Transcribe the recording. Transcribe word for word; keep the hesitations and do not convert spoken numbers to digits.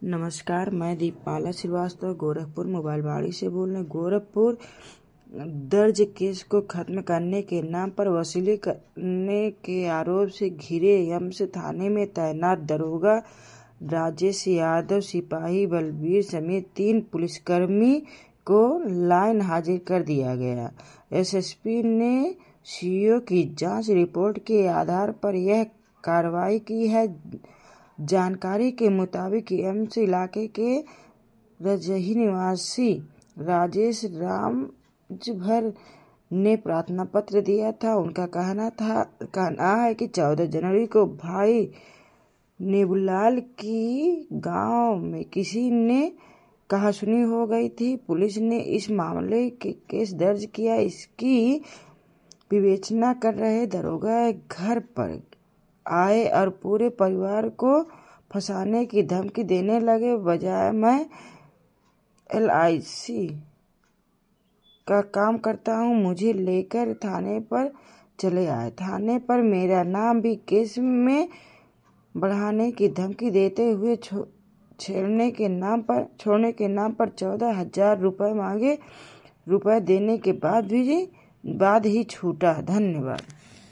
नमस्कार, मैं दीपमाला श्रीवास्तव गोरखपुर मोबाइलवाड़ी से बोल रहे हैं। गोरखपुर दर्ज केस को खत्म करने के नाम पर वसूली करने के आरोप से घिरे एम्स थाने में तैनात दरोगा राजेश यादव, सिपाही बलबीर समेत तीन पुलिसकर्मी को लाइन हाजिर कर दिया गया। एसएसपी ने सीओ की जांच रिपोर्ट के आधार पर यह कार्रवाई की है। जानकारी के मुताबिक एम्स इलाके के रजही निवासी राजेश रामजभर ने प्रार्थना पत्र दिया था। उनका कहना था कहना है कि चौदह जनवरी को भाई नेबूलाल की गांव में किसी ने कहासुनी हो गई थी। पुलिस ने इस मामले के केस दर्ज किया। इसकी विवेचना कर रहे दरोगा घर पर आए और पूरे परिवार को फंसाने की धमकी देने लगे। बजाय मैं एल आई सी का काम करता हूँ, मुझे लेकर थाने पर चले आए। थाने पर मेरा नाम भी केस में बढ़ाने की धमकी देते हुए छेड़ने के नाम पर छोड़ने के नाम पर चौदह हजार रुपये मांगे। रुपए देने के बाद भी बाद ही छूटा। धन्यवाद।